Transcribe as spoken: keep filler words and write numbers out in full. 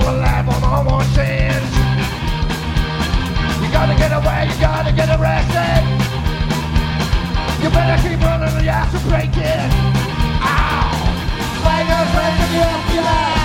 a life on no more sins. You gotta get away, you gotta get arrested. You better keep running or your ass will break it. Ow! Fingers right to the F B I.